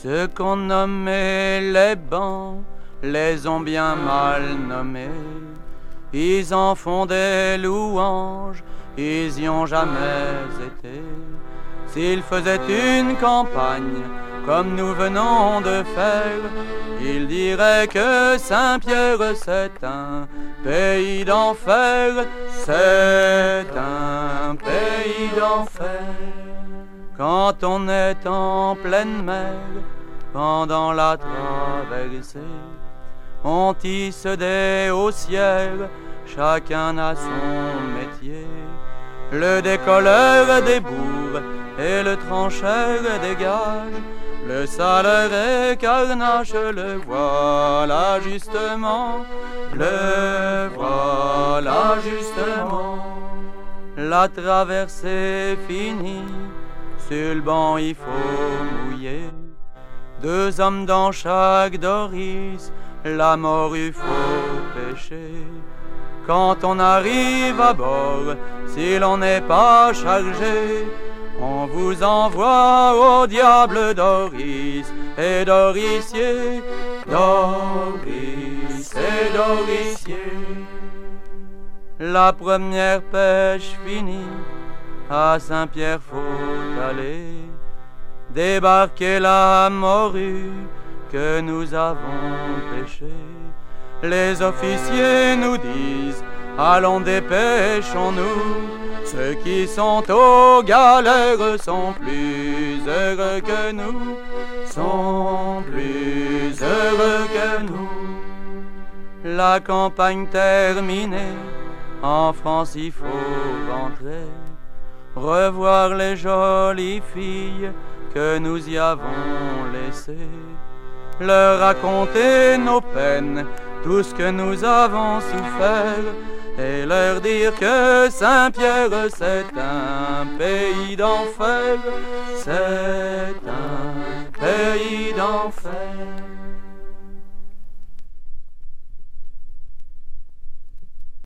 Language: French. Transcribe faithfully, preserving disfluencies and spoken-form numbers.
Ceux qu'on nommait les bancs les ont bien mal nommés. Ils en font des louanges, ils y ont jamais été. S'ils faisaient une campagne comme nous venons de faire, ils diraient que Saint-Pierre c'est un pays d'enfer, c'est un pays d'enfer. Quand on est en pleine mer, pendant la traversée, on tisse des haussières, chacun a son métier. Le décolleur des bourgs et le trancheur des gages, le saleur et carnache, le voilà justement, le voilà justement. La traversée finie, sur le banc il faut mouiller. Deux hommes dans chaque doris, la morue faut pêcher. Quand on arrive à bord, si l'on n'est pas chargé, on vous envoie au diable Doris et Doricier, Doris et Doricier. La première pêche finie, à Saint-Pierre faut aller, débarquer la morue que nous avons pêchée. Les officiers nous disent, allons dépêchons-nous. Ceux qui sont aux galères sont plus heureux que nous, sont plus heureux que nous. La campagne terminée, en France il faut rentrer, revoir les jolies filles que nous y avons laissées, leur raconter nos peines, tout ce que nous avons souffert, et leur dire que Saint-Pierre c'est un pays d'enfer, c'est un pays d'enfer.